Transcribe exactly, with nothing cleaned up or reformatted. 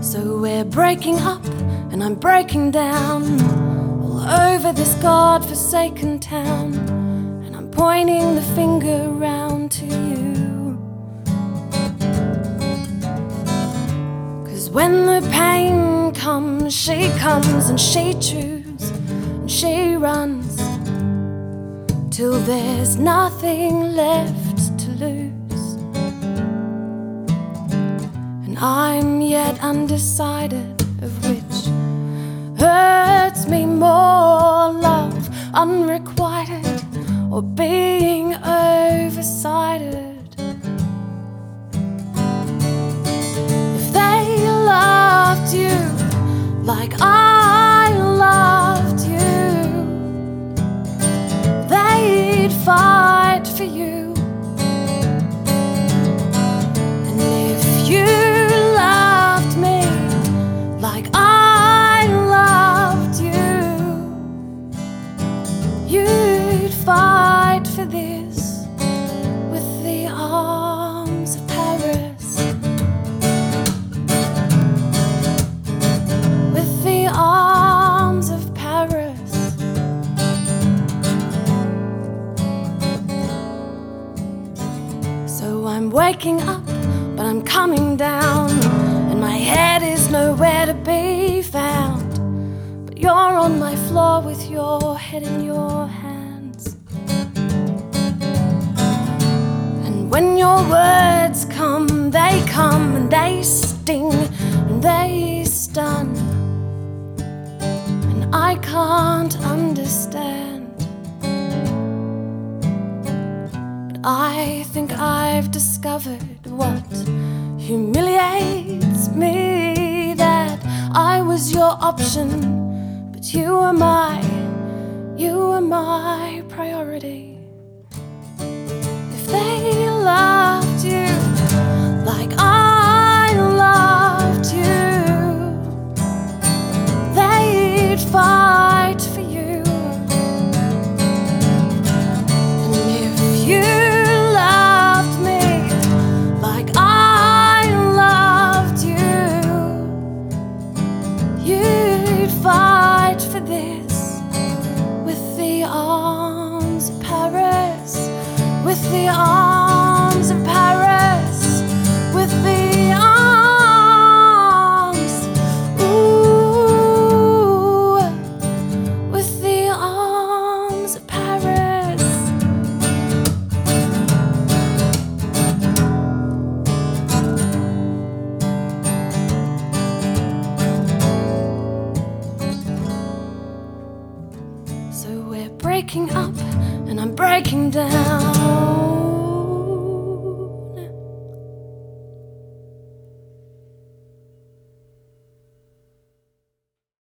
So we're breaking up and I'm breaking down all over this God-forsaken town, and I'm pointing the finger round to you. 'Cause when the pain comes, she comes and she chews and she runs till there's nothing left to lose. And I'm yet undecided of which hurts me more, love unrequited or being oversighted. If they loved you like I loved you, they'd fight for you. And if you loved me like I loved you, you'd fight for this with the arms of Paris, with the arms of Paris. So I'm waking up, but I'm coming down, and my head is nowhere to be found. But you're on my floor with your head in your hands. And when your words come, they come and they sting and they stun, and I can't understand. But I think I've discovered what humiliates me, that I was your option, but you were my, you were my priority. If they loved you like I loved you, they'd fight for you. And if you loved me like I loved you, you'd fight for this with the arms of Paris, with the arms of Paris, with the arms, ooh, with the arms of Paris. So we're breaking up and I'm breaking down